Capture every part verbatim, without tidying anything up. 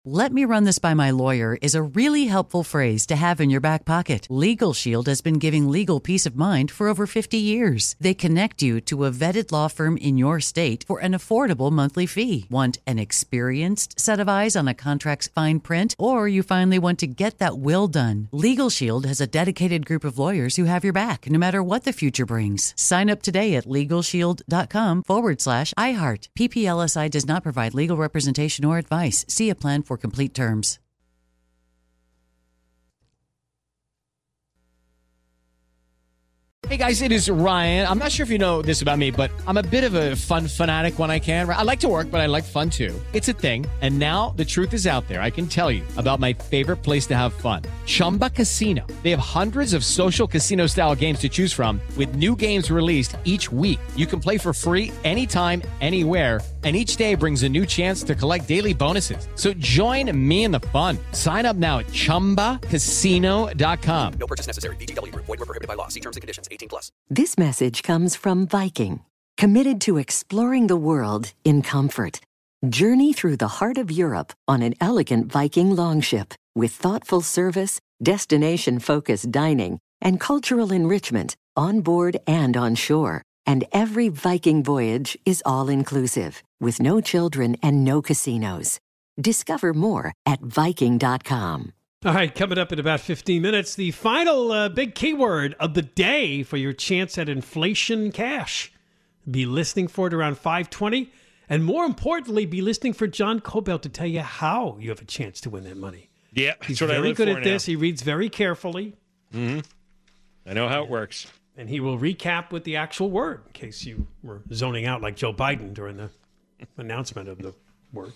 "Let me run this by my lawyer" is a really helpful phrase to have in your back pocket. Legal Shield has been giving legal peace of mind for over fifty years. They connect you to a vetted law firm in your state for an affordable monthly fee. Want an experienced set of eyes on a contract's fine print? Or you finally want to get that will done? Legal Shield has a dedicated group of lawyers who have your back, no matter what the future brings. Sign up today at LegalShield.com forward slash iHeart. P P L S I does not provide legal representation or advice. See a plan for complete terms. Hey guys, it is Ryan. I'm not sure if you know this about me, but I'm a bit of a fun fanatic when I can. I like to work, but I like fun too. It's a thing. And now the truth is out there. I can tell you about my favorite place to have fun. Chumba Casino. They have hundreds of social casino style games to choose from with new games released each week. You can play for free anytime, anywhere. And each day brings a new chance to collect daily bonuses. So join me in the fun. Sign up now at Chumba Casino dot com. No purchase necessary. V G W. Void where prohibited by law. See terms and conditions. eighteen plus. This message comes from Viking, committed to exploring the world in comfort. Journey through the heart of Europe on an elegant Viking longship with thoughtful service, destination-focused dining, and cultural enrichment on board and on shore. And every Viking voyage is all-inclusive, with no children and no casinos. Discover more at Viking dot com. All right, coming up in about fifteen minutes, the final uh, big keyword of the day for your chance at inflation cash. Be listening for it around five twenty, and more importantly, be listening for John Kobylt to tell you how you have a chance to win that money. Yeah, He's that's what I very live good for at now. this. He reads very carefully. Mm-hmm. I know how it works. And he will recap with the actual word, in case you were zoning out like Joe Biden during the announcement of the word.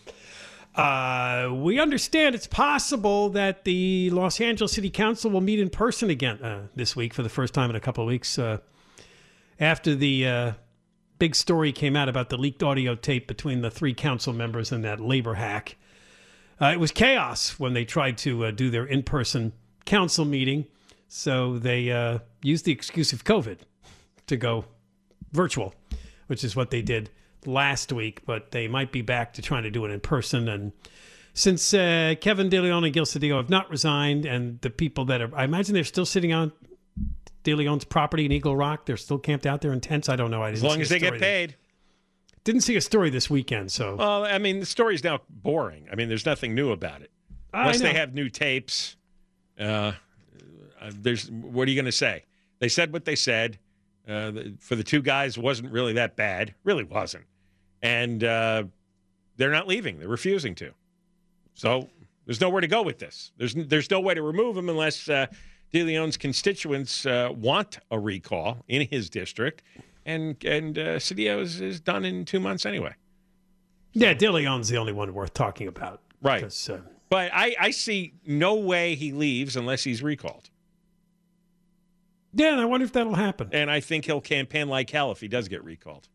Uh, we understand it's possible that the Los Angeles City Council will meet in person again uh, this week for the first time in a couple of weeks. Uh, after the uh, big story came out about the leaked audio tape between the three council members and that labor hack, uh, it was chaos when they tried to uh, do their in-person council meeting. So they uh, used the excuse of COVID to go virtual, which is what they did last week, but they might be back to trying to do it in person. And since uh, Kevin De Leon and Gil Cedillo have not resigned, and the people that are, I imagine they're still sitting on De Leon's property in Eagle Rock. They're still camped out there in tents. I don't know. I didn't As long see as a they get story paid. That, didn't see a story this weekend. So, well, I mean, the story's now boring. I mean, there's nothing new about it. Unless they have new tapes. Uh, there's what are you going to say? They said what they said. Uh, for the two guys, it wasn't really that bad. Really wasn't. And uh, they're not leaving. They're refusing to. So there's nowhere to go with this. There's there's no way to remove him unless uh, De Leon's constituents uh, want a recall in his district. And and uh, Cedillo is, is done in two months anyway. Yeah, De Leon's the only one worth talking about. Right. Uh, but I, I see no way he leaves unless he's recalled. Yeah, and I wonder if that'll happen. And I think he'll campaign like hell if he does get recalled.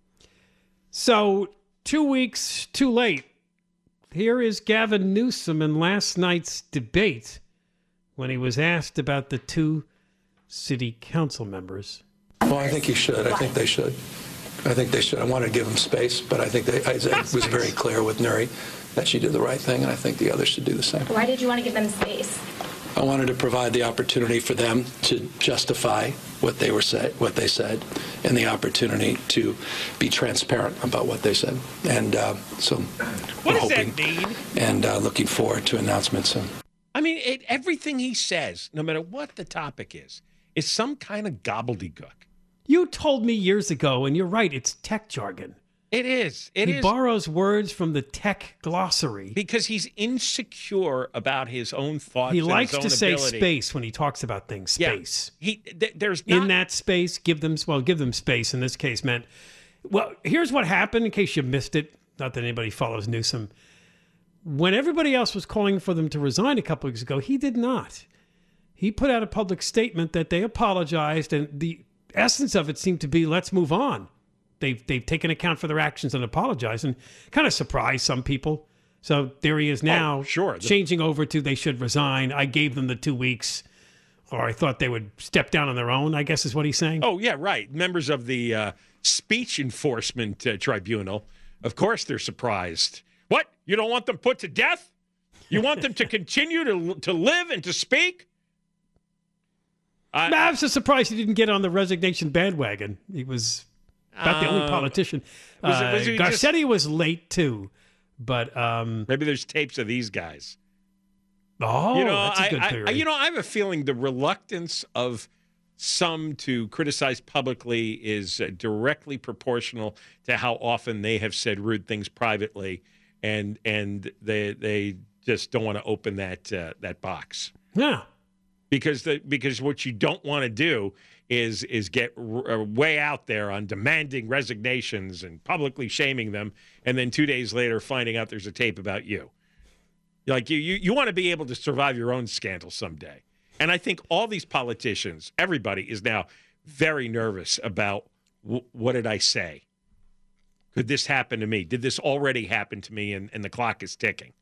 So, two weeks too late. Here is Gavin Newsom in last night's debate when he was asked about the two city council members. Well, I think he should. I think they should. I think they should. I want to give them space, but I think they, I, it was very clear with Nuri that she did the right thing, and I think the others should do the same. Why did you want to give them space? I wanted to provide the opportunity for them to justify what they were say, what they said, and the opportunity to be transparent about what they said. And uh, so, what we're does hoping that mean? And uh, looking forward to announcements soon. I mean, it, everything he says, no matter what the topic is, is some kind of gobbledygook. You told me years ago, and you're right, it's tech jargon. It is. It he is. borrows words from the tech glossary. Because he's insecure about his own thoughts. He and likes his own to say ability. space when he talks about things. Space. Yeah. He th- there's not... in that space. Give them well. Give them space. In this case, meant. Well, here's what happened. In case you missed it, not that anybody follows Newsom. When everybody else was calling for them to resign a couple weeks ago, he did not. He put out a public statement that they apologized, and the essence of it seemed to be, let's move on. They've, they've taken account for their actions and apologized, and kind of surprised some people. So there he is now, oh, sure. changing over to they should resign. I gave them the two weeks, or I thought they would step down on their own, I guess is what he's saying. Oh, yeah, right. Members of the uh, Speech Enforcement uh, Tribunal, of course they're surprised. What? You don't want them put to death? You want them to continue to to live and to speak? Uh, I'm so surprised he didn't get on the resignation bandwagon. He was about uh, the only politician. Was it, was uh, Garcetti just, was late too, but um, maybe there's tapes of these guys. Oh, you know, that's a good I, theory. I, you know, I have a feeling the reluctance of some to criticize publicly is uh, directly proportional to how often they have said rude things privately, and and they they just don't want to open that uh, that box. Yeah, because the because what you don't want to do is is get r- way out there on demanding resignations and publicly shaming them, and then two days later finding out there's a tape about you. Like you, you, you want to be able to survive your own scandal someday. And I think all these politicians, everybody is now very nervous about w- what did I say? Could this happen to me? Did this already happen to me? And, and the clock is ticking.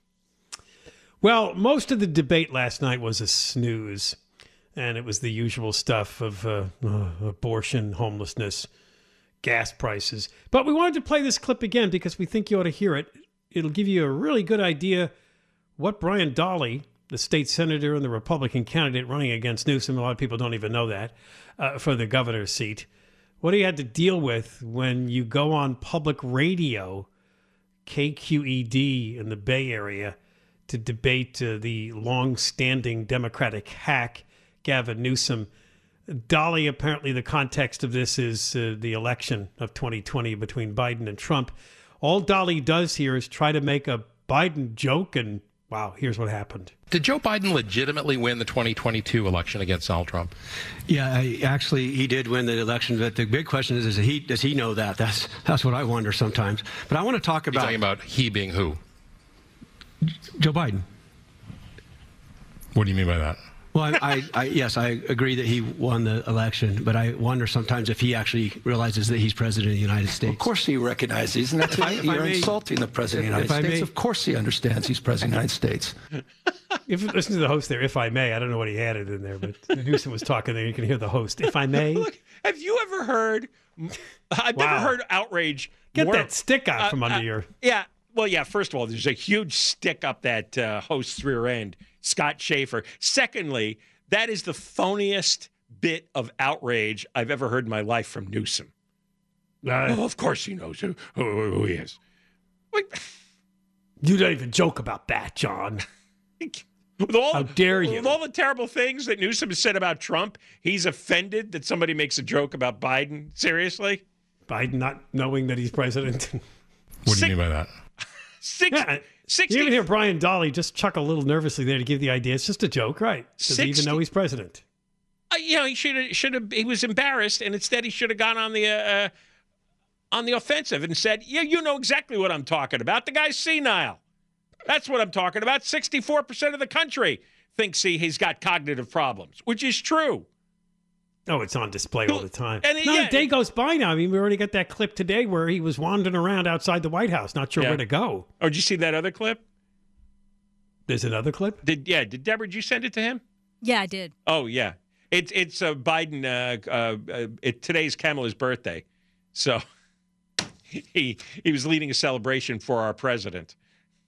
Well, most of the debate last night was a snooze. And it was the usual stuff of uh, uh, abortion, homelessness, gas prices. But we wanted to play this clip again because we think you ought to hear it. It'll give you a really good idea what Brian Dahle, the state senator and the Republican candidate running against Newsom, a lot of people don't even know that, uh, for the governor's seat, what he had to deal with when you go on public radio, K Q E D in the Bay Area, to debate uh, the long-standing Democratic hack, Gavin Newsom. Dahle, apparently the context of this is uh, the election of twenty twenty between Biden and Trump. All Dahle does here is try to make a Biden joke, and wow, here's what happened. Did Joe Biden legitimately win the twenty twenty-two election against Donald Trump? Yeah, I, actually, he did win the election. But the big question is, is he, does he know that? That's that's what I wonder sometimes. But I want to talk about... You're talking about he being who? Joe Biden. What do you mean by that? Well, I, I, I, yes, I agree that he won the election, but I wonder sometimes if he actually realizes that he's president of the United States. Well, of course he recognizes, and that's why you're may, insulting the president of the United States. May, of course he understands he's president of the United States. If you listen to the host there, if I may, I don't know what he added in there, but Newsom was talking there. You can hear the host. If I may. Look, have you ever heard? I've wow. never heard outrage. Get more, that stick out uh, from under uh, your. Yeah. Well, yeah. First of all, there's a huge stick up that uh, host's rear end, Scott Schaefer. Secondly, that is the phoniest bit of outrage I've ever heard in my life from Newsom. Uh, oh, of course he knows who, who, who he is. Like, you don't even joke about that, John. With all, How dare you? With all the terrible things that Newsom has said about Trump, he's offended that somebody makes a joke about Biden. Seriously? Biden not knowing that he's president. What do you mean by that? Six, yeah, sixty, you even hear Brian Dahle just chuckle a little nervously there to give the idea. It's just a joke, right? Does he even know he's president? Uh, you know, he should have. Should have. He was embarrassed, and instead he should have gone on the uh, on the offensive and said, "Yeah, you know exactly what I'm talking about. The guy's senile. That's what I'm talking about. Sixty-four percent of the country thinks he he's got cognitive problems, which is true." Oh, it's on display all the time. And, Not yeah, a day goes by now. I mean, we already got that clip today where he was wandering around outside the White House, not sure yeah. where to go. Oh, did you see that other clip? There's another clip? Did yeah? Did Deborah? Did you send it to him? Yeah, I did. Oh yeah, it's it's uh, Biden. Uh, uh, uh, it, today's Kamala's birthday, so he he was leading a celebration for our president.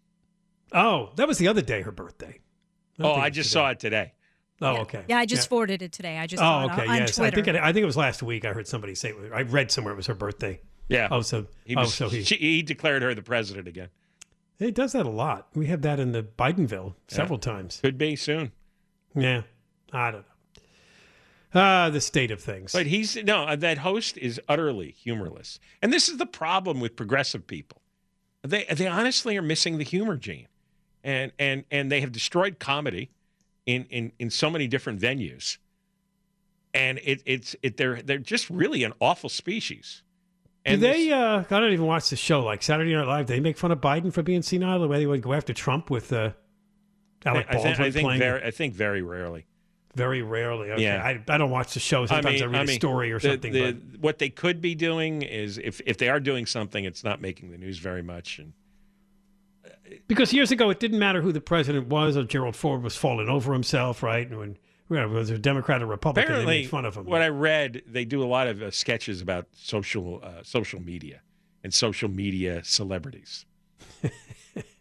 Oh, that was the other day, her birthday. I oh, I just today. saw it today. Oh, yeah. okay. Yeah, I just yeah. forwarded it today. I just oh, saw okay. it on, yes, on I Twitter. think it, I think it was last week. I heard somebody say it. I read somewhere it was her birthday. Yeah. Oh, so he was, oh, so he she, he declared her the president again. He does that a lot. We have that in the Bidenville several yeah. times. Could be soon. Yeah, I don't know. Ah, uh, the state of things. But he's no. That host is utterly humorless, and this is the problem with progressive people. They they honestly are missing the humor gene, and and and they have destroyed comedy in in in so many different venues, and it it's it they're they're just really an awful species. And Do they? Uh, I don't even watch the show. Like Saturday Night Live, they make fun of Biden for being senile. The way they would go after Trump with uh, Alec I, Baldwin I think, I think playing. Very, I think very rarely. Very rarely. Okay. Yeah. I, I don't watch the show. Sometimes I, mean, I read I mean, a story or the, something. The, but. What they could be doing is, if if they are doing something, it's not making the news very much. And because years ago, it didn't matter who the president was. Or Gerald Ford was falling over himself, right? And when you know, was a Democrat or Republican, apparently, they made fun of him. What I read, they do a lot of uh, sketches about social uh, social media and social media celebrities.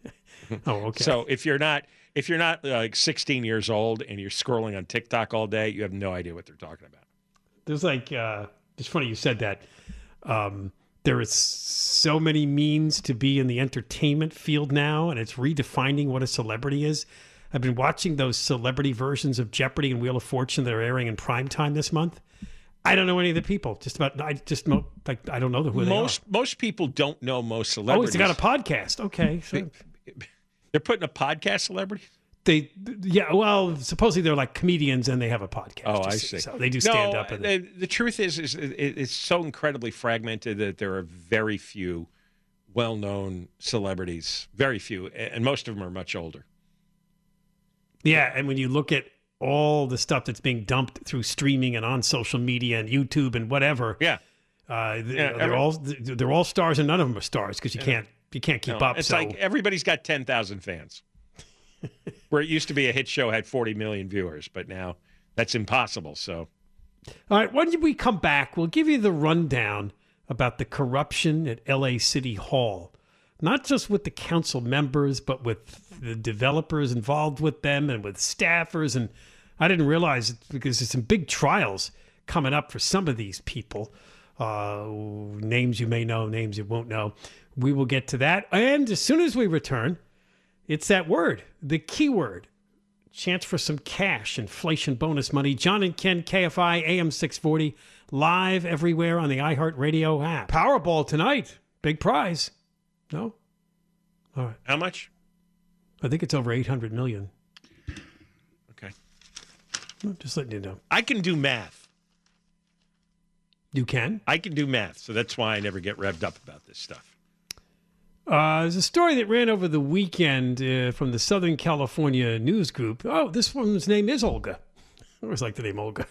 Oh, okay. So if you're not if you're not uh, like sixteen years old and you're scrolling on TikTok all day, you have no idea what they're talking about. There's like, uh, it's funny you said that. Um, there is so many means to be in the entertainment field now, and it's redefining what a celebrity is. I've been watching those celebrity versions of Jeopardy and Wheel of Fortune that are airing in primetime this month. I don't know any of the people. Just about, I just know, like, I don't know who they most, are. Most people don't know most Oh, celebrities. he's got a podcast. Okay. So. They're putting a podcast celebrity? They, yeah, well, supposedly they're like comedians and they have a podcast. Oh, I see. So they do stand no, up. And the, the truth is, is it, it's so incredibly fragmented that there are very few well-known celebrities, very few, and most of them are much older. Yeah, and when you look at all the stuff that's being dumped through streaming and on social media and YouTube and whatever, yeah, uh, yeah they're every, all they're all stars and none of them are stars because you yeah. can't you can't keep no, up. It's so. like everybody's got ten thousand fans. Where it used to be a hit show had forty million viewers, but now that's impossible. So, all right, when we come back, we'll give you the rundown about the corruption at L A City Hall, not just with the council members, but with the developers involved with them and with staffers. And I didn't realize it because there's some big trials coming up for some of these people. Uh, names you may know, names you won't know. We will get to that. And as soon as we return, it's that word, the keyword. Chance for some cash, inflation bonus money. John and Ken, K F I, A M six forty, live everywhere on the iHeartRadio app. Powerball tonight. Big prize. No? All right. How much? I think it's over eight hundred million dollars. Okay. Just letting you know. I can do math. You can? I can do math, so that's why I never get revved up about this stuff. Uh, there's a story that ran over the weekend uh, from the Southern California News Group. Oh, this woman's name is Olga. I always like the name Olga.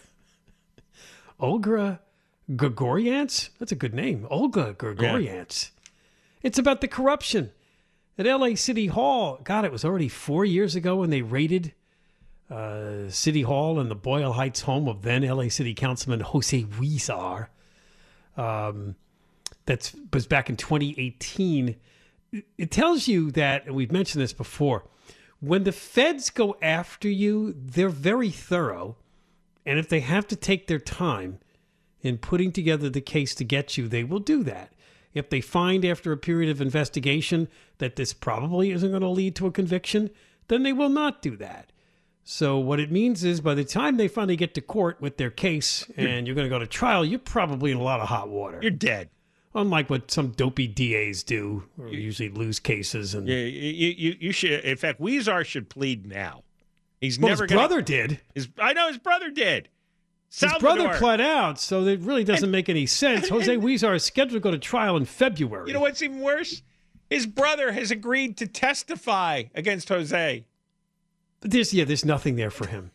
Olga Gregorians? That's a good name. Olga Gregorians. Yeah. It's about the corruption at L A City Hall. God, it was already four years ago when they raided uh, City Hall and the Boyle Heights home of then L A City Councilman Jose Huizar. Um, that was back in twenty eighteen. It tells you that, and we've mentioned this before, when the feds go after you, they're very thorough. And if they have to take their time in putting together the case to get you, they will do that. If they find after a period of investigation that this probably isn't going to lead to a conviction, then they will not do that. So what it means is by the time they finally get to court with their case and you're going to go to trial, you're probably in a lot of hot water. You're dead. Unlike what some dopey D As do, or usually lose cases. And yeah, you, you, you should. In fact, Huizar should plead now. He's well, never. His gonna, brother did. His I know his brother did. Salvador. His brother pled out, so it really doesn't and, make any sense. And, Jose Huizar is scheduled to go to trial in February. You know what's even worse? His brother has agreed to testify against Jose. But there's yeah, there's nothing there for him.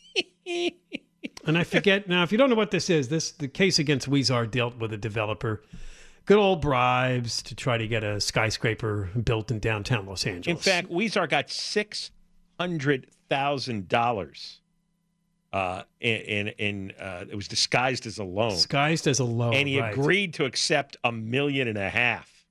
And I forget now. If you don't know what this is, this the case against Huizar dealt with a developer. Good old bribes to try to get a skyscraper built in downtown Los Angeles. In fact, Huizar got six hundred thousand dollars. Uh, in in uh, it was disguised as a loan. Disguised as a loan, and he right. agreed to accept a million and a half.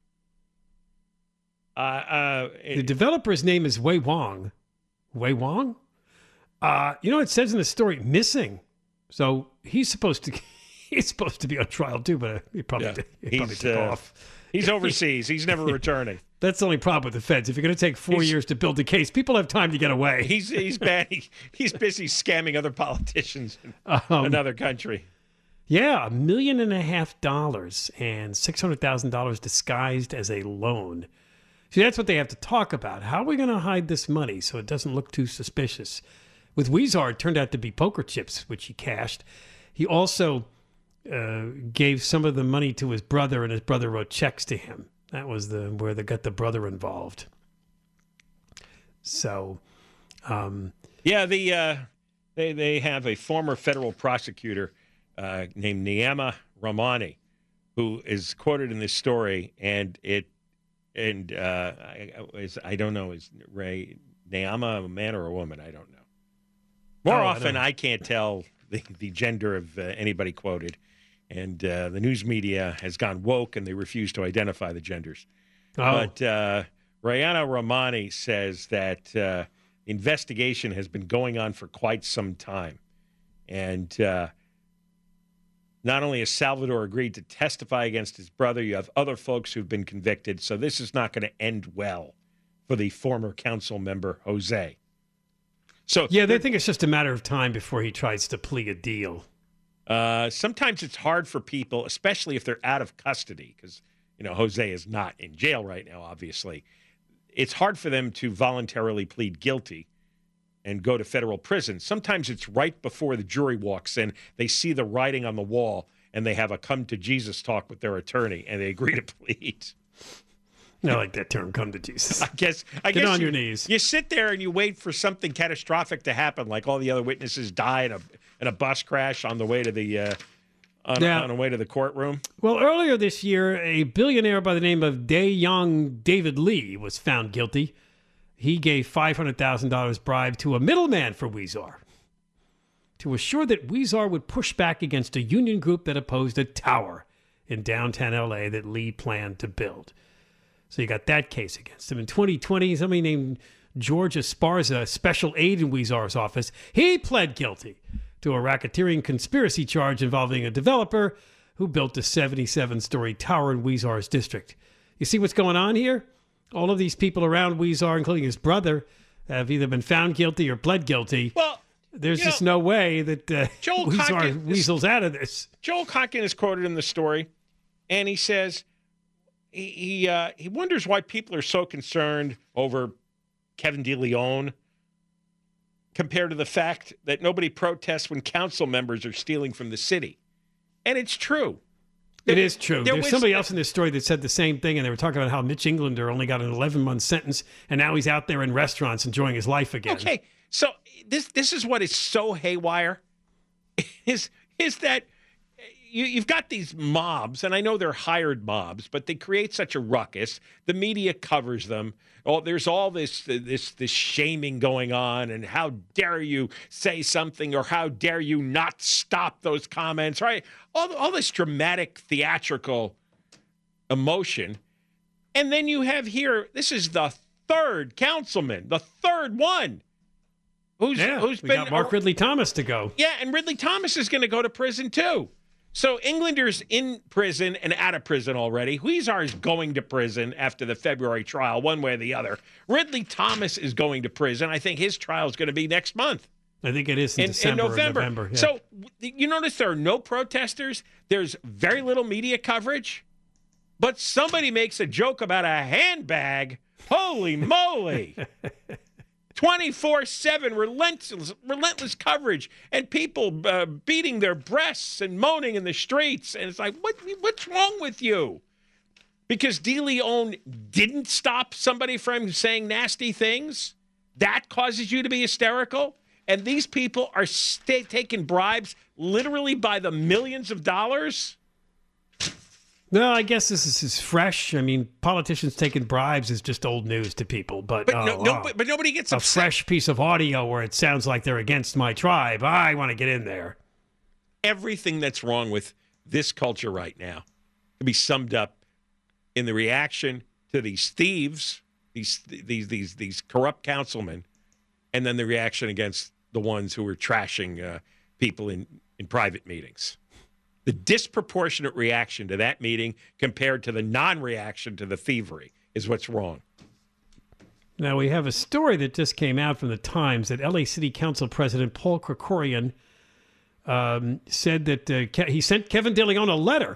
Uh, uh, it, the developer's name is Wei Wong. Wei Wong. Uh, you know, it says in the story missing, so he's supposed to. He's supposed to be on trial too, but he probably, yeah. he probably he's, took uh, off. He's overseas. He's never returning. That's the only problem with the feds. If you're going to take four he's, years to build a case, people have time to get away. He's he's bad. He, he's busy scamming other politicians in um, another country. Yeah, a million and a half dollars and six hundred thousand dollars disguised as a loan. See, that's what they have to talk about. How are we going to hide this money so it doesn't look too suspicious? With Huizar, it turned out to be poker chips, which he cashed. He also uh, gave some of the money to his brother, and his brother wrote checks to him. That was the where they got the brother involved. So, um, yeah, the uh, they they have a former federal prosecutor uh, named Neama Rahmani, who is quoted in this story, and it and uh, I, is, I don't know is Ray Neama a man or a woman? I don't know. More oh, often, I, I can't tell the, the gender of uh, anybody quoted, and uh, the news media has gone woke and they refuse to identify the genders. Oh. But uh, Rayana Romani says that uh, investigation has been going on for quite some time. And uh, not only has Salvador agreed to testify against his brother, you have other folks who've been convicted. So this is not going to end well for the former council member, Jose. So yeah, they think it's just a matter of time before he tries to plea a deal. Uh, sometimes it's hard for people, especially if they're out of custody, because, you know, Jose is not in jail right now, obviously. It's hard for them to voluntarily plead guilty and go to federal prison. Sometimes it's right before the jury walks in. They see the writing on the wall, and they have a come-to-Jesus talk with their attorney, and they agree to plead. I like that term, come to Jesus. I guess. I Get guess on you, your knees. You sit there and you wait for something catastrophic to happen, like all the other witnesses die in a, in a bus crash on the way to the uh, on, Yeah. on the way to the courtroom. Well, earlier this year, a billionaire by the name of Dae-Young David Lee was found guilty. He gave five hundred thousand dollars bribe to a middleman for Weezer to assure that Weezer would push back against a union group that opposed a tower in downtown L A that Lee planned to build. So you got that case against him. In twenty twenty, somebody named George Esparza, special aide in Weezer's office, he pled guilty to a racketeering conspiracy charge involving a developer who built a seventy-seven story tower in Weezer's district. You see what's going on here? All of these people around Weezer, including his brother, have either been found guilty or pled guilty. Well, there's you just know, no way that uh, Joel Weezer Conkin- weasels out of this. Joel Conkin is quoted in the story, and he says he he, uh, he wonders why people are so concerned over Kevin DeLeon compared to the fact that nobody protests when council members are stealing from the city. And it's true. It is true. There There's was- somebody else in this story that said the same thing, and they were talking about how Mitch Englander only got an eleven-month sentence, and now he's out there in restaurants enjoying his life again. Okay, so this this is what is so haywire is is that you, you've got these mobs, and I know they're hired mobs, but they create such a ruckus. The media covers them. Oh, there's all this this this shaming going on, and how dare you say something, or how dare you not stop those comments, right? All all this dramatic, theatrical emotion, and then you have here. This is the third councilman, the third one. Who's, Yeah, who's we been got Mark Ridley Thomas to go. Yeah, and Ridley Thomas is going to go to prison too. So Englander's in prison and out of prison already. Huizar is going to prison after the February trial, one way or the other. Ridley Thomas is going to prison. I think his trial is going to be next month. I think it is in, In, in December November. or November. Yeah. So you notice there are no protesters. There's very little media coverage. But somebody makes a joke about a handbag. Holy moly. twenty-four seven relentless, relentless coverage, and people uh, beating their breasts and moaning in the streets. And it's like, what? What's wrong with you? Because DeLeon didn't stop somebody from saying nasty things? That causes you to be hysterical? And these people are st- taking bribes literally by the millions of dollars? No, I guess this is, is fresh. I mean, politicians taking bribes is just old news to people. But But, oh, no, no, wow. but, but nobody gets a upset. fresh piece of audio where it sounds like they're against my tribe. I want to get in there. Everything that's wrong with this culture right now can be summed up in the reaction to these thieves, these these these these corrupt councilmen, and then the reaction against the ones who are trashing uh, people in, in private meetings. The disproportionate reaction to that meeting compared to the non-reaction to the thievery is what's wrong. Now, we have a story that just came out from the Times that L A City Council President Paul Krikorian um, said that uh, Ke- he sent Kevin DeLeon a letter.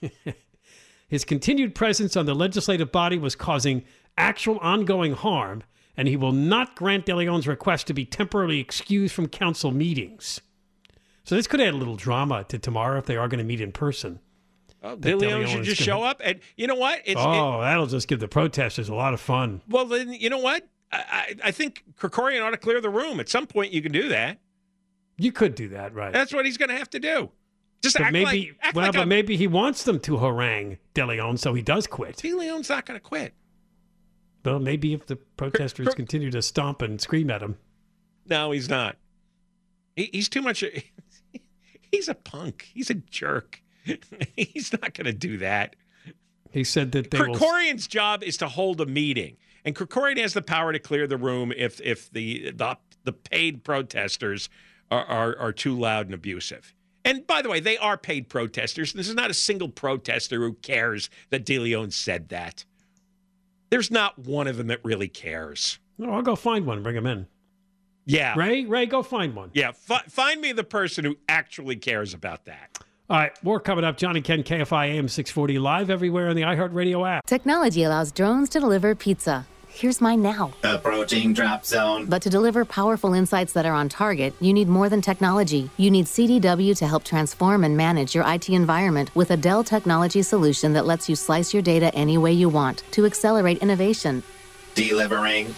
His continued presence on the legislative body was causing actual ongoing harm, and he will not grant DeLeon's request to be temporarily excused from council meetings. So this could add a little drama to tomorrow if they are going to meet in person. Oh, That DeLeon DeLeon should is just gonna- show up, and you know what? It's, oh, that'll just give the protesters a lot of fun. Well, then, you know what? I, I, I think Krikorian ought to clear the room. At some point, you can do that. You could do that, right? That's what he's going to have to do. Just But act maybe, like, act well, like but a, maybe he wants them to harangue DeLeon, so he does quit. DeLeon's not going to quit. Well, maybe if the protesters Kr- Kr- continue to stomp and scream at him. No, he's not. He, he's too much. He's a punk. He's a jerk. He's not going to do that. He said that they will... Krikorian's job is to hold a meeting. And Krikorian has the power to clear the room if if the the, the paid protesters are, are are too loud and abusive. And by the way, they are paid protesters. This is not a single protester who cares that De Leon said that. There's not one of them that really cares. No, I'll go find one and bring him in. Yeah. Ray, Ray, go find one. Yeah, fi- find me the person who actually cares about that. All right, more coming up. Johnny Ken, K F I A M six forty, live everywhere on the iHeartRadio app. Technology allows drones to deliver pizza. Here's mine now. Approaching drop zone. But to deliver powerful insights that are on target, you need more than technology. You need C D W to help transform and manage your I T environment with a Dell technology solution that lets you slice your data any way you want to accelerate innovation. Delivering.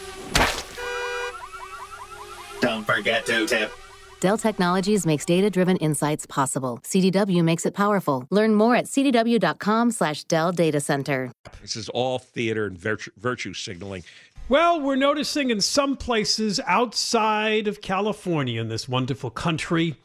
Don't forget to tip. Dell Technologies makes data-driven insights possible. C D W makes it powerful. Learn more at cdw.com slash Dell Data Center. This is all theater and virtue, virtue signaling. Well, we're noticing in some places outside of California in this wonderful country,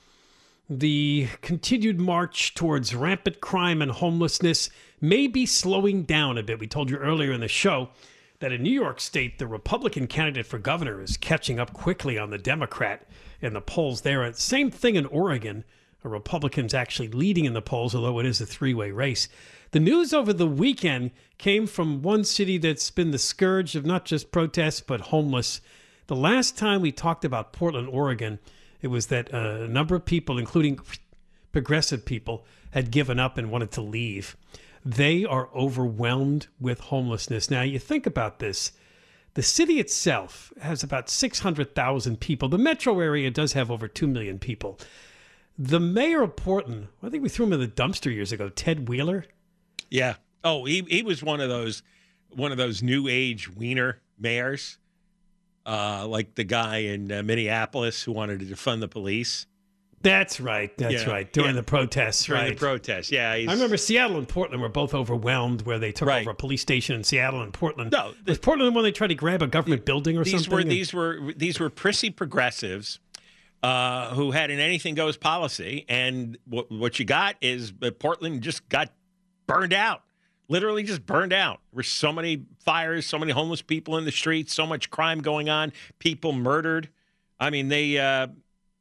the continued march towards rampant crime and homelessness may be slowing down a bit. We told you earlier in the show that in New York State, the Republican candidate for governor is catching up quickly on the Democrat in the polls there. Same thing in Oregon. A Republican's actually leading in the polls, although it is a three-way race. The news over the weekend came from one city that's been the scourge of not just protests, but homeless. The last time we talked about Portland, Oregon, it was that a number of people, including progressive people, had given up and wanted to leave. They are overwhelmed with homelessness. Now, you think about this. The city itself has about six hundred thousand people. The metro area does have over two million people. The mayor of Portland, I think we threw him in the dumpster years ago, Ted Wheeler. Yeah. Oh, he he was one of those one of those new age wiener mayors, uh, like the guy in uh, Minneapolis who wanted to defund the police. That's right. That's yeah. right. During yeah. the protests, During right? the protests, yeah. I remember Seattle and Portland were both overwhelmed where they took right. over a police station in Seattle and Portland. No, the, was Portland the one they tried to grab a government building or these something? Were, and, these were these were prissy progressives uh, who had an anything goes policy, and what what you got is uh, Portland just got burned out. Literally just burned out. There were so many fires, so many homeless people in the streets, so much crime going on, people murdered. I mean, they uh,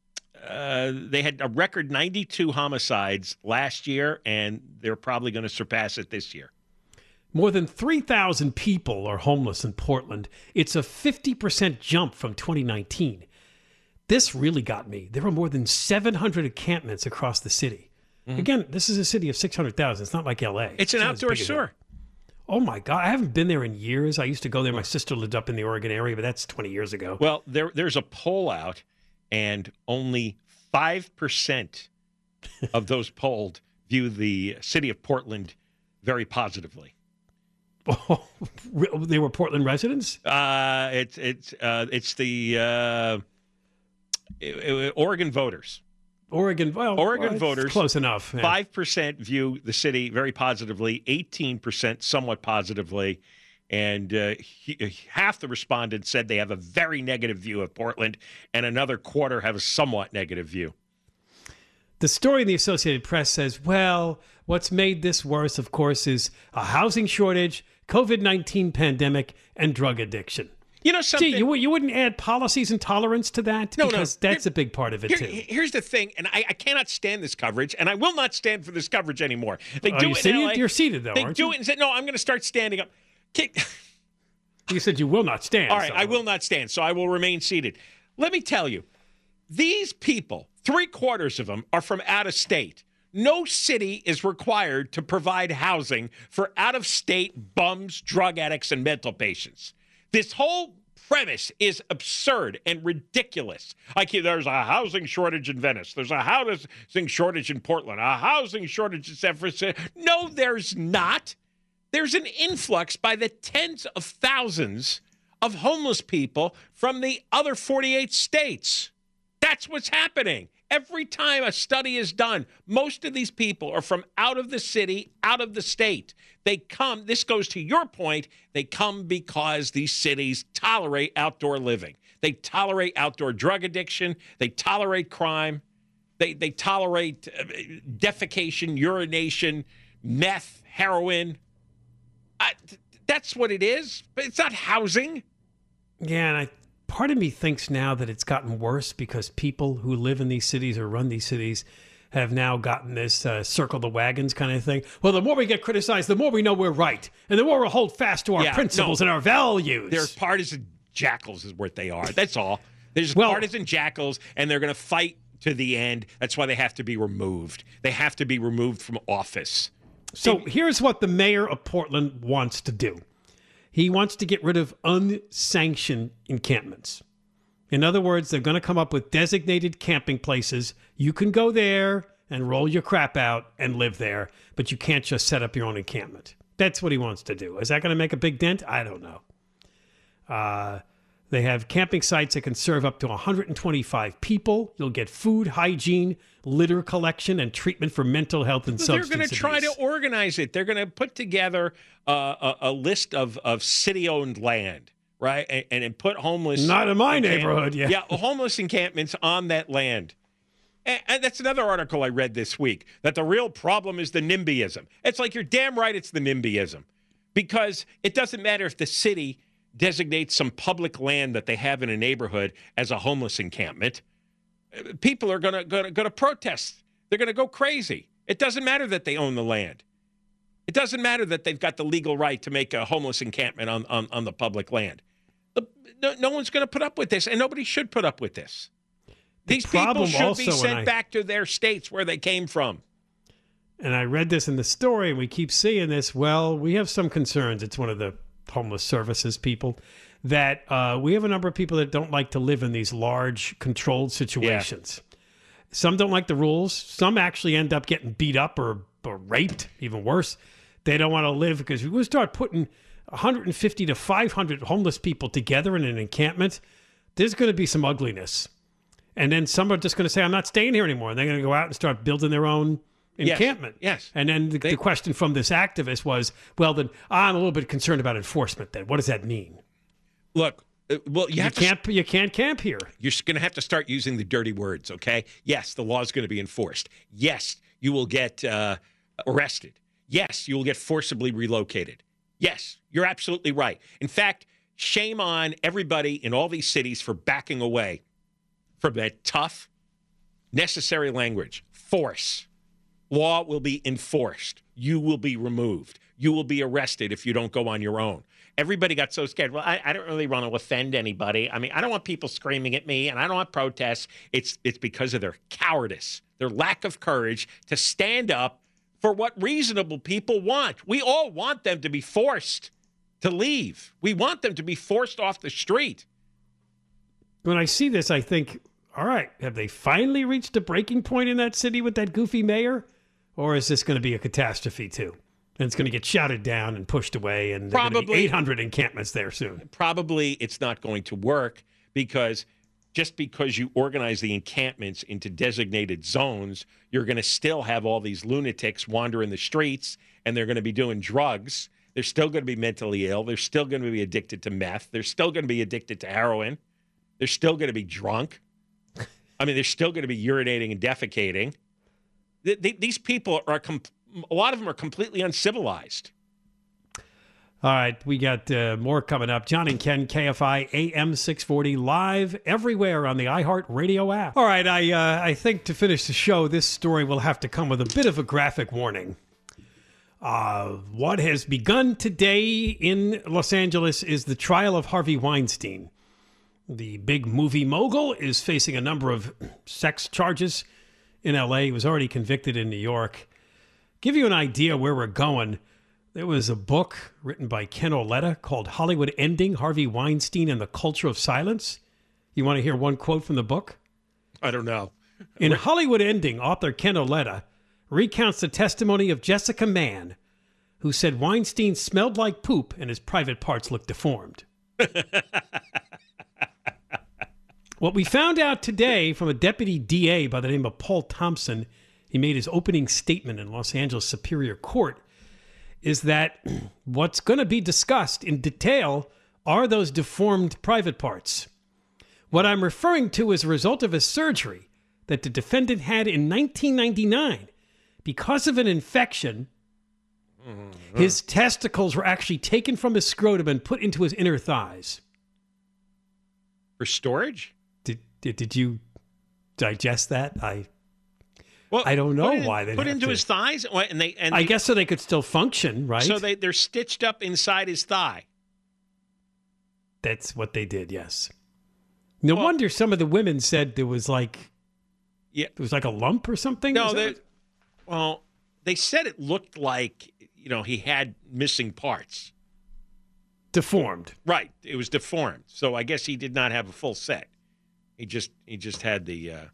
uh, they had a record ninety-two homicides last year, and they're probably going to surpass it this year. More than three thousand people are homeless in Portland. It's a fifty percent jump from twenty nineteen. This really got me. There were more than seven hundred encampments across the city. Mm-hmm. Again, this is a city of six hundred thousand. It's not like L A. It's an outdoor sewer. Oh, my God. I haven't been there in years. I used to go there. My sister lived up in the Oregon area, but that's twenty years ago. Well, there, there's a poll out, and only five percent of those polled view the city of Portland very positively. Oh, they were Portland residents? Uh, it's it's uh, it's the uh, it, it, Oregon voters. Oregon, well, Oregon well, voters, close enough. Five yeah. percent view the city very positively, eighteen percent somewhat positively, and uh, he, half the respondents said they have a very negative view of Portland, and another quarter have a somewhat negative view. The story in the Associated Press says, well, what's made this worse, of course, is a housing shortage, COVID nineteen pandemic, and drug addiction. You know something? Gee, you, you wouldn't add policies and tolerance to that? No, because no. that's Here, a big part of it, here, too. Here's the thing, and I, I cannot stand this coverage, and I will not stand for this coverage anymore. They Are do you it seated? in L A. You're seated, though, They aren't do you? it and say, no, I'm going to start standing up. You said you will not stand. All right, so. I will not stand, so I will remain seated. Let me tell you, these people, three quarters of them, are from out of state. No city is required to provide housing for out-of-state bums, drug addicts, and mental patients. This whole premise is absurd and ridiculous. Like there's a housing shortage in Venice. There's a housing shortage in Portland. A housing shortage in San Francisco. No, there's not. There's an influx by the tens of thousands of homeless people from the other forty-eight states. That's what's happening. Every time a study is done, most of these people are from out of the city, out of the state. They come, this goes to your point, they come because these cities tolerate outdoor living. They tolerate outdoor drug addiction. They tolerate crime. They, they tolerate uh, defecation, urination, meth, heroin. I, That's what it is. But it's not housing. Yeah, and I, part of me thinks now that it's gotten worse because people who live in these cities or run these cities have now gotten this uh, circle the wagons kind of thing. Well, the more we get criticized, the more we know we're right. And the more we'll hold fast to our Yeah, principles no. and our values. They're partisan jackals is what they are. That's all. They're just Well- partisan jackals, and they're going to fight to the end. That's why they have to be removed. They have to be removed from office. So here's what the mayor of Portland wants to do. He wants to get rid of unsanctioned encampments. In other words, they're going to come up with designated camping places. You can go there and roll your crap out and live there, but you can't just set up your own encampment. That's what he wants to do. Is that going to make a big dent? I don't know. Uh, they have camping sites that can serve up to one hundred twenty-five people. You'll get food, hygiene, litter collection, and treatment for mental health and They're substance going to try abuse. to organize it. They're going to put together uh, a, a list of, of city-owned land, right? And, and, and put homeless... Not in my encamp- neighborhood, yeah. Yeah, homeless encampments on that land. And, and that's another article I read this week, that the real problem is the NIMBYism. It's like, you're damn right it's the NIMBYism. Because it doesn't matter if the city designates some public land that they have in a neighborhood as a homeless encampment. People are going to going to protest. They're going to go crazy. It doesn't matter that they own the land. It doesn't matter that they've got the legal right to make a homeless encampment on, on, on the public land. The, no, no one's going to put up with this, and nobody should put up with this. These people problem should also, be and sent I- back to their states where they came from. And I read this in the story, and we keep seeing this. Well, we have some concerns. It's one of the homeless services people that uh, we have a number of people that don't like to live in these large controlled situations. Some don't like the rules. Some actually end up getting beat up or, or raped, even worse. They don't want to live because we start putting one hundred fifty to five hundred homeless people together in an encampment. There's going to be some ugliness. And then some are just going to say, I'm not staying here anymore. And they're going to go out and start building their own encampment. Yes. yes. And then the, They- the question from this activist was, well, then I'm a little bit concerned about enforcement then. What does that mean? Look, uh, well, you, You have to can't you can't camp here. You're going to have to start using the dirty words, okay? Yes, the law is going to be enforced. Yes, you will get uh, arrested. Yes, you will get forcibly relocated. Yes, you're absolutely right. In fact, shame on everybody in all these cities for backing away from that tough, necessary language. Force. Law will be enforced. You will be removed. You will be arrested if you don't go on your own. Everybody got so scared. Well, I, I don't really want to offend anybody. I mean, I don't want people screaming at me, and I don't want protests. It's it's because of their cowardice, their lack of courage to stand up for what reasonable people want. We all want them to be forced to leave. We want them to be forced off the street. When I see this, I think, all right, have they finally reached a breaking point in that city with that goofy mayor? Or is this going to be a catastrophe too? And it's going to get shouted down and pushed away, and there are going to be Probably. eight hundred encampments there soon. Probably it's not going to work because just because you organize the encampments into designated zones, you're going to still have all these lunatics wandering the streets, and they're going to be doing drugs. They're still going to be mentally ill. They're still going to be addicted to meth. They're still going to be addicted to heroin. They're still going to be drunk. I mean, they're still going to be urinating and defecating. Th- th- These people are, com- a lot of them are completely uncivilized. All right, we got uh, more coming up. John and Ken, K F I A M six forty, live everywhere on the iHeart Radio app. All right, I uh, I think to finish the show, this story will have to come with a bit of a graphic warning. Uh, what has begun today in Los Angeles is the trial of Harvey Weinstein. The big movie mogul is facing a number of sex charges in L A. He was already convicted in New York. Give you an idea where we're going. There was a book written by Ken Oleta called Hollywood Ending, Harvey Weinstein and the Culture of Silence. You want to hear one quote from the book? I don't know. In Hollywood Ending, author Ken Oleta recounts the testimony of Jessica Mann, who said Weinstein smelled like poop and his private parts looked deformed. What we found out today from a deputy D A by the name of Paul Thompson, he made his opening statement in Los Angeles Superior Court, is that what's going to be discussed in detail are those deformed private parts. What I'm referring to is a result of a surgery that the defendant had in nineteen ninety-nine because of an infection. His testicles were actually taken from his scrotum and put into his inner thighs. For storage? Did did, did you digest that? I well, I don't know put in, why they put into to. his thighs, and they. And I they, guess so they could still function, right? So they they're stitched up inside his thigh. That's what they did. Yes. No well, wonder some of the women said there was like, yeah, there was like a lump or something. No, they, well, they said it looked like, you know, he had missing parts. Deformed. Right. It was deformed. So I guess he did not have a full set. He just he just had the... Uh...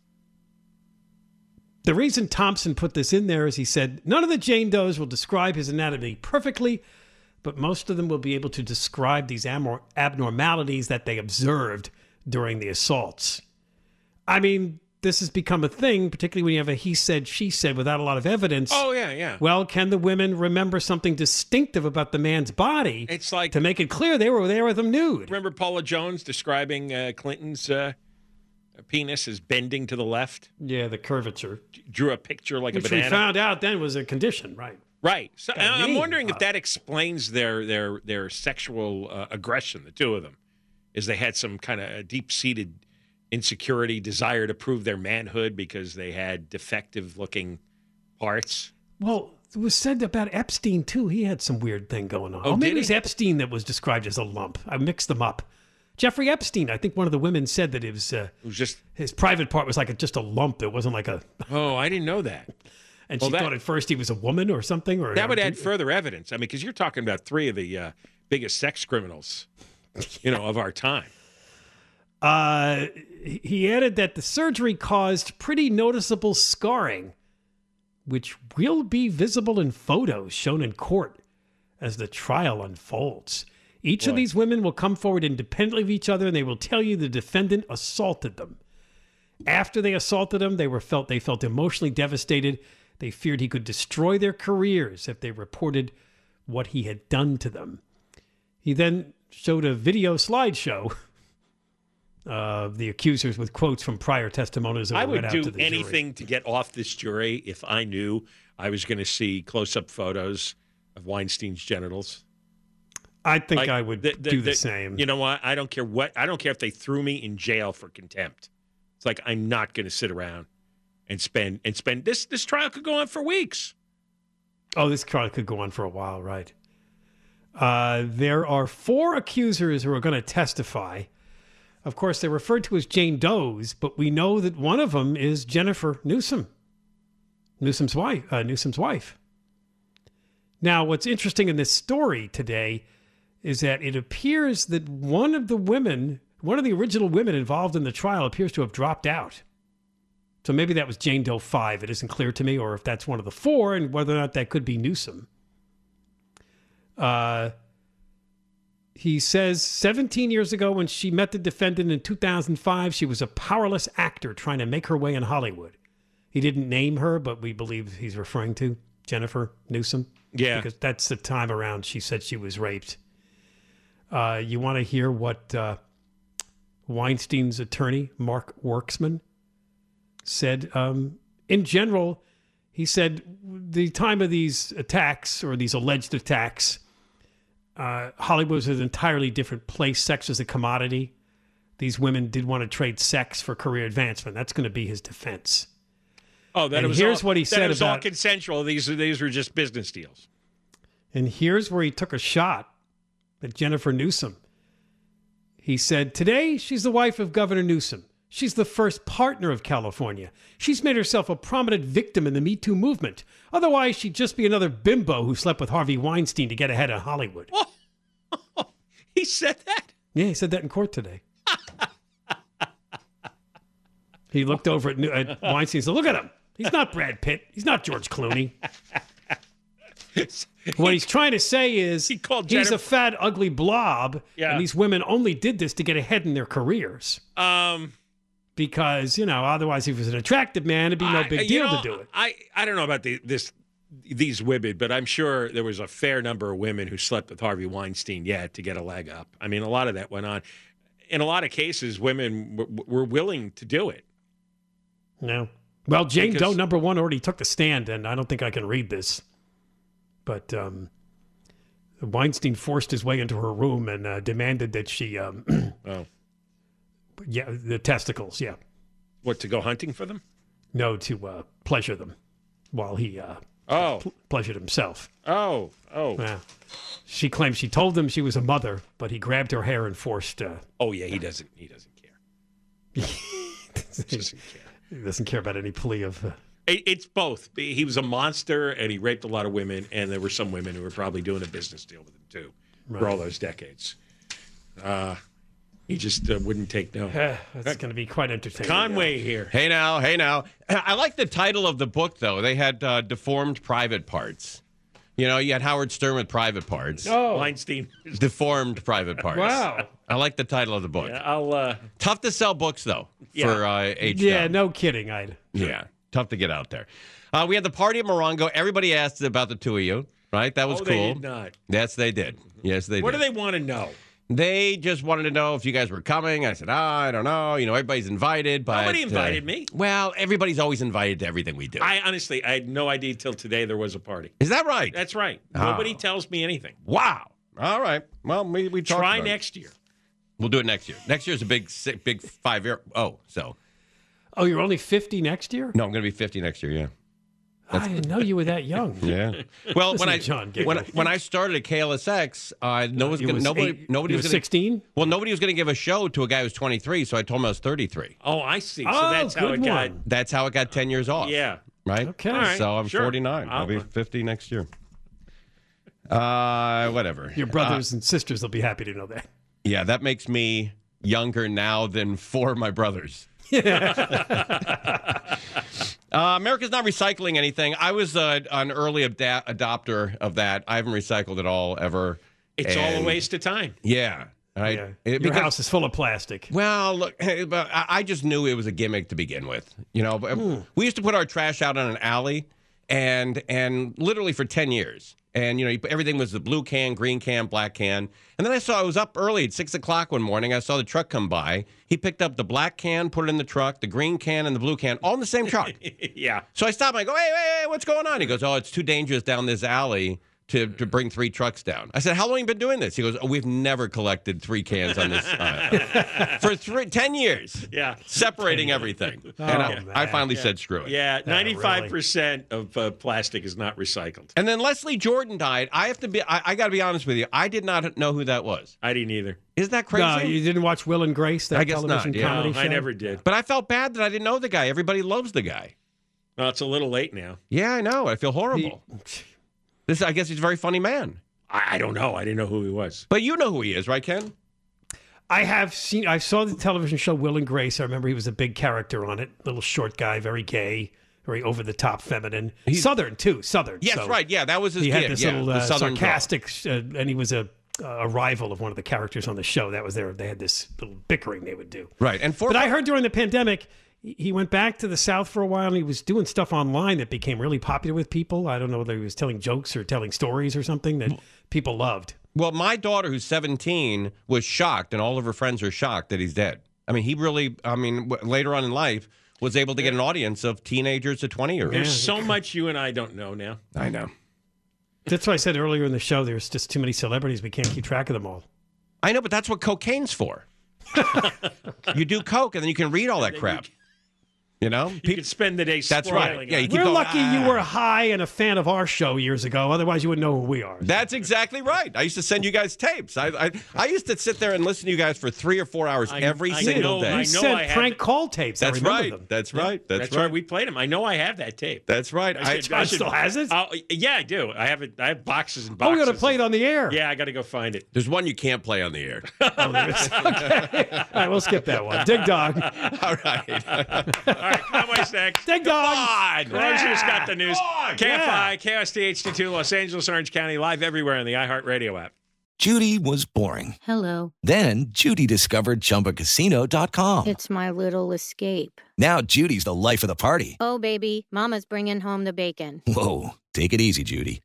The reason Thompson put this in there is he said, none of the Jane Does will describe his anatomy perfectly, but most of them will be able to describe these amor- abnormalities that they observed during the assaults. I mean, this has become a thing, particularly when you have a he said, she said without a lot of evidence. Oh, yeah, yeah. Well, can the women remember something distinctive about the man's body it's like to make it clear they were there with him nude? Remember Paula Jones describing uh, Clinton's uh, penis as bending to the left? Yeah, the curvature. Drew a picture like Which a banana. we found out then was a condition, right? Right. So I I'm mean, wondering uh, if that explains their their their sexual uh, aggression, the two of them, is they had some kind of deep-seated insecurity, desire to prove their manhood because they had defective-looking parts. Well, it was said about Epstein, too. He had some weird thing going on. Oh, Oh, maybe did it was he? Epstein that was described as a lump. I mixed them up. Jeffrey Epstein, I think one of the women said that it was, uh, it was just his private part was like a, just a lump. It wasn't like a... Oh, I didn't know that. And Well, she that- thought at first he was a woman or something. Or That would add further evidence. I mean, because you're talking about three of the uh, biggest sex criminals, you know, of our time. Uh, he added that the surgery caused pretty noticeable scarring, which will be visible in photos shown in court as the trial unfolds. Each Boy. of these women will come forward independently of each other, and they will tell you the defendant assaulted them. After they assaulted him, they were felt they felt emotionally devastated. They feared he could destroy their careers if they reported what he had done to them. He then showed a video slideshow of the accusers with quotes from prior testimonies that I were read would out do to the anything jury. to get off this jury if I knew I was going to see close-up photos of Weinstein's genitals. I think Like, I would the- the- do the, the- same. You know what? I don't care what. I don't care if they threw me in jail for contempt. It's like I'm not going to sit around and spend and spend this. This trial could go on for weeks. Oh, this trial could go on for a while, right? Uh, there are four accusers who are going to testify. Of course, they're referred to as Jane Does, but we know that one of them is Jennifer Newsom, Newsom's wife. Uh, Newsom's wife. Now, what's interesting in this story today is that it appears that one of the women, one of the original women involved in the trial, appears to have dropped out. So maybe that was Jane Doe five. It isn't clear to me, or if that's one of the four, and whether or not that could be Newsom. Uh, he says seventeen years ago, when she met the defendant in two thousand five, she was a powerless actor trying to make her way in Hollywood. He didn't name her, but we believe he's referring to Jennifer Newsom. Yeah. Because that's the time around she said she was raped. Uh, you want to hear what uh, Weinstein's attorney, Mark Worksman, said? Um, in general, he said the time of these attacks, or these alleged attacks, uh, Hollywood was an entirely different place. Sex was a commodity. These women did want to trade sex for career advancement. That's going to be his defense. Oh, that And it was here's all, what he that said it was all about- consensual. These are these were just business deals. And here's where he took a shot at Jennifer Newsom. He said, today, she's the wife of Governor Newsom. She's the first partner of California. She's made herself a prominent victim in the Me Too movement. Otherwise, she'd just be another bimbo who slept with Harvey Weinstein to get ahead in Hollywood. Oh, he said that? Yeah, he said that in court today. He looked over at, at Weinstein and said, look at him. He's not Brad Pitt. He's not George Clooney. What he's trying to say is He called he's Jennifer- a fat, ugly blob, Yeah. and these women only did this to get ahead in their careers. Um, Because, you know, otherwise, if he was an attractive man, it'd be no I- big you deal know, to do it. I, I don't know about the, this these women, but I'm sure there was a fair number of women who slept with Harvey Weinstein yet to get a leg up. I mean, a lot of that went on. In a lot of cases, women w- were willing to do it. No. Well, Jane Because- Doe, number one, already took the stand, and I don't think I can read this. But um, Weinstein forced his way into her room and uh, demanded that she, um, oh, yeah, the testicles, yeah. What, to go hunting for them? No, to uh, pleasure them while he uh, oh pl- pleasured himself. Oh, oh. Yeah. She claimed she told him she was a mother, but he grabbed her hair and forced. Uh, oh yeah, he doesn't. He doesn't care. he doesn't care. He doesn't care about any plea of. Uh, it, it's both. He was a monster, and he raped a lot of women, and there were some women who were probably doing a business deal with him too, right. for all those decades. Uh, he just uh, wouldn't take no. Uh, that's going to be quite entertaining. Conway yeah. here. Hey now, hey now. I like the title of the book though. They had uh, deformed private parts. You know, you had Howard Stern with private parts. Oh, Weinstein. Deformed private parts. Wow. I like the title of the book. Yeah, I'll. Uh... Tough to sell books though yeah. for uh, H. Yeah, no kidding. I'd. Yeah, tough to get out there. Uh, we had the party at Morongo. Everybody asked about the two of you, right? That was oh, cool. They did not. Yes, they did. Yes, they what did. What do they want to know? They just wanted to know if you guys were coming. I said, oh, I don't know. You know, everybody's invited, but nobody invited uh, me. Well, everybody's always invited to everything we do. I honestly, I had no idea till today there was a party. Is that right? That's right. Oh. Nobody tells me anything. Wow. All right. Well, we we talked try about next it. year. We'll do it next year. Next year's a big, big five year. Oh, so. Oh, you're only fifty next year? No, I'm going to be fifty next year. Yeah. That's... I didn't know you were that young. Yeah. Well, when I John when, when I started at K L S X, uh, no was gonna, was nobody eight, nobody was, was gonna, sixteen. Well, nobody was going to give a show to a guy who was twenty-three, so I told him I was thirty-three. Oh, I see. So oh, that's how it one. got. That's how it got ten years off. Yeah. Right. Okay. All right. So I'm sure. forty-nine. I'll, I'll be fifty next year. Uh, whatever. Your brothers uh, and sisters will be happy to know that. Yeah, that makes me younger now than four of my brothers. Uh, America's not recycling anything. I was uh, an early ad- adopter of that. I haven't recycled at all ever. It's and, all a waste of time. Yeah. Right? Yeah. It, Your because, house is full of plastic. Well, look, I, I just knew it was a gimmick to begin with. You know, mm. we used to put our trash out on an alley, and and literally for ten years. And, you know, everything was the blue can, green can, black can. And then I saw, I was up early at six o'clock one morning. I saw the truck come by. He picked up the black can, put it in the truck, the green can and the blue can, all in the same truck. Yeah. So I stopped. I go, hey, hey, hey, what's going on? He goes, oh, it's too dangerous down this alley to, to bring three trucks down. I said, how long have you been doing this? He goes, oh, we've never collected three cans on this uh, for three, ten years. Yeah. Separating everything. Oh, and I, man. I finally yeah. said, screw it. Yeah, Oh, ninety-five percent really? of uh, plastic is not recycled. And then Leslie Jordan died. I have to be, I, I got to be honest with you. I did not know who that was. I didn't either. Isn't that crazy? No, you didn't watch Will and Grace, that I guess television not, yeah. comedy No, show? I never did. But I felt bad that I didn't know the guy. Everybody loves the guy. Well, it's a little late now. Yeah, I know. I feel horrible. He, this, I guess he's a very funny man. I, I don't know. I didn't know who he was. But you know who he is, right, Ken? I have seen, I saw the television show Will and Grace. I remember he was a big character on it. Little short guy, very gay, very over-the-top feminine. He's, Southern, too. Southern. Yes, so right. Yeah, that was his He gig. had this yeah, little the uh, Southern sarcastic, uh, and he was a, a rival of one of the characters on the show. That was their, they had this little bickering they would do. Right. And for But I heard during the pandemic, he went back to the South for a while, and he was doing stuff online that became really popular with people. I don't know whether he was telling jokes or telling stories or something that people loved. Well, my daughter, who's seventeen, was shocked, and all of her friends are shocked that he's dead. I mean, he really, I mean, w- later on in life, was able to get an audience of teenagers to twenty-year-olds. There's so much you and I don't know now. I know. That's why I said earlier in the show, there's just too many celebrities. We can't keep track of them all. I know, but that's what cocaine's for. You do coke, and then you can read all that crap. You know? You could spend the day That's spoiling right. Yeah, you it. keep We're going, lucky ah. you were high and a fan of our show years ago. Otherwise, you wouldn't know who we are. That's exactly right. I used to send you guys tapes. I I, I used to sit there and listen to you guys for three or four hours I- every I single know- day. I We know sent I have prank it. call tapes. I That's remember right. them. That's right. That's, That's right. right. We played him. I know I have that tape. That's right. I, should- John should- still has it? I'll- yeah, I do. I have it. I have boxes and Oh, boxes. we got to play it on the air. Yeah, I got to go find it. there's one you can't play on the air. Oh, there is. Okay. All right, we'll skip that one. Dig Dog. All right. All right, Conway's next. Dig Dog. Come on. Roger's got the news. on. K F I, Yeah. K S T H D two, Los Angeles, Orange County, live everywhere on the iHeartRadio app. Judy was boring. Hello. Then Judy discovered Chumba Casino dot com. It's my little escape. Now Judy's the life of the party. Oh, baby, mama's bringing home the bacon. Whoa, take it easy, Judy.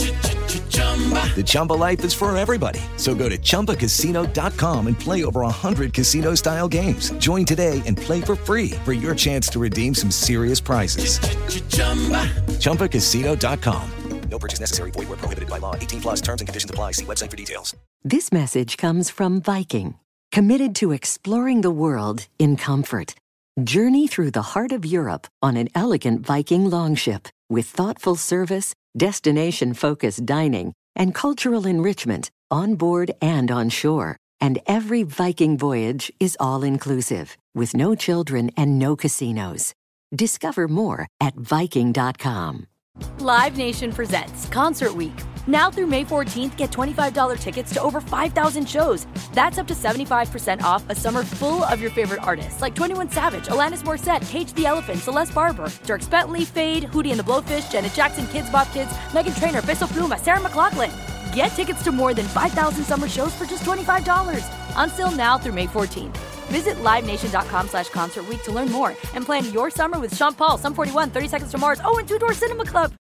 The Chumba life is for everybody. So go to Chumba Casino dot com and play over one hundred casino-style games. Join today and play for free for your chance to redeem some serious prizes. Chumba Casino dot com. No purchase necessary. Void where prohibited by law. eighteen plus terms and conditions apply. See website for details. This message comes from Viking, committed to exploring the world in comfort. Journey through the heart of Europe on an elegant Viking longship with thoughtful service, destination-focused dining, and cultural enrichment on board and on shore. And every Viking voyage is all-inclusive, with no children and no casinos. Discover more at Viking dot com. Live Nation presents Concert Week. Now through May fourteenth, get twenty-five dollars tickets to over five thousand shows. That's up to seventy-five percent off a summer full of your favorite artists like twenty-one Savage, Alanis Morissette, Cage the Elephant, Celeste Barber, Dierks Bentley, Fade, Hootie and the Blowfish, Janet Jackson, Kids Bop Kids, Meghan Trainor, Peso Pluma, Sarah McLachlan. Get tickets to more than five thousand summer shows for just twenty-five dollars. Until now through May fourteenth. Visit livenation.com slash concert week to learn more and plan your summer with Sean Paul, Sum forty-one, thirty Seconds to Mars, oh, and Two Door Cinema Club.